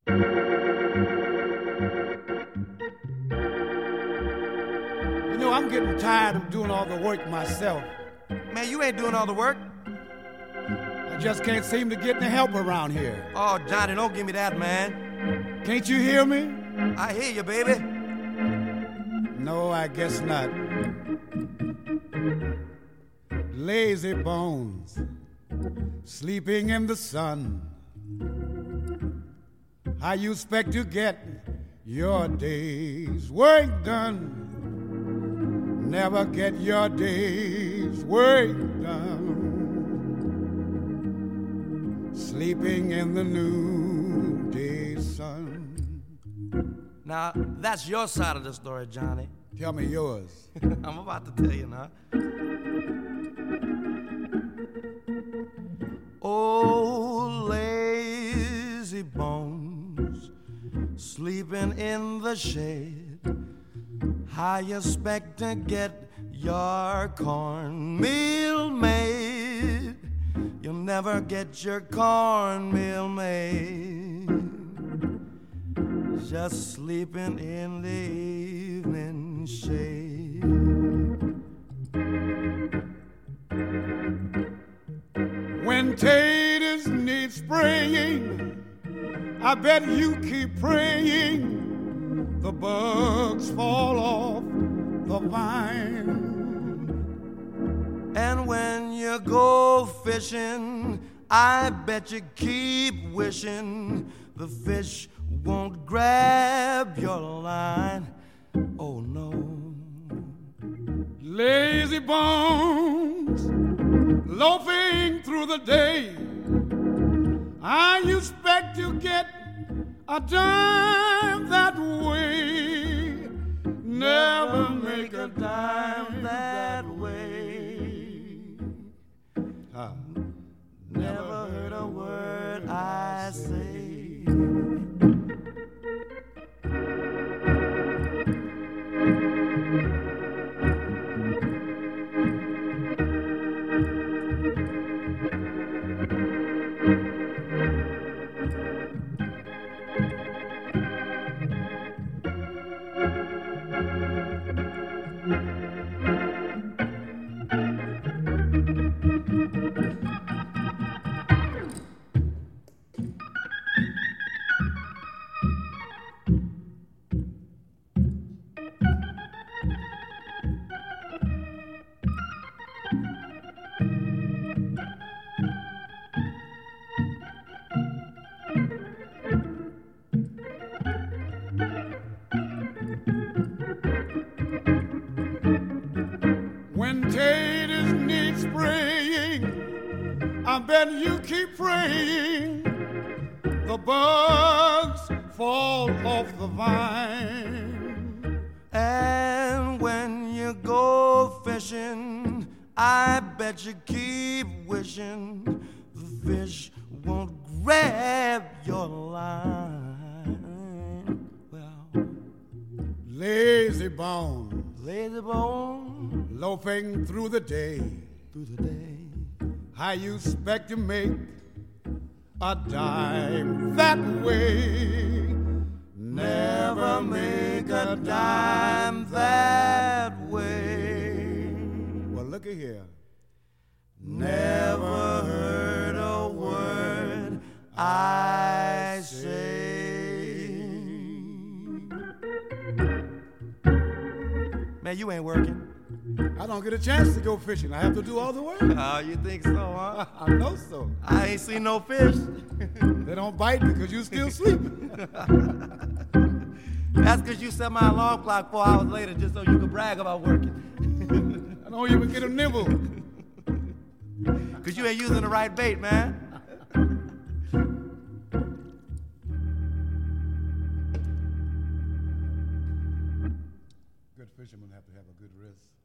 You know, I'm getting tired of doing all the work myself. Man, you ain't doing all the work. I just can't seem to get any help around here. Oh, Johnny, don't give me that, man. Can't you hear me? I hear you, baby. No, I guess not. Lazy bones, sleeping in the sun. How you expect to get your day's work done? Never get your day's work done. Sleeping in the noonday sun. Now, that's your side of the story, Johnny. Tell me yours. I'm about to tell you now. Oh, lazy bones, sleeping in the shade. How you expect to get your cornmeal made? You'll never get your cornmeal made. Just sleeping in the evening shade. When taters need spraying, I bet you keep praying the bugs fall off the vine. And when you go fishing, I bet you keep wishing the fish won't grab your line. Oh no. Lazy bones, loafing through the day. I expect to get a dime that way. Never make a dime that way. Never heard a word I say. When taters need spraying, I bet you keep praying the bugs fall off the vine. And when you go fishing, I bet you keep wishing the fish won't grab your line. Well, Lazy bones, lazy bone, loafing through the day. through the day. How you expect to make a dime that way? Never make a dime that way. Well, looky here. Never heard a word I say. Man, you ain't working. I don't get a chance to go fishing. I have to do all the work. Oh, you think so, huh? I know so. I ain't seen no fish. They don't bite because you still sleeping. That's because you set my alarm clock 4 hours later just so you could brag about working. I don't even get a nibble. Because you ain't using the right bait, man. Good fishermen have to have a good wrist.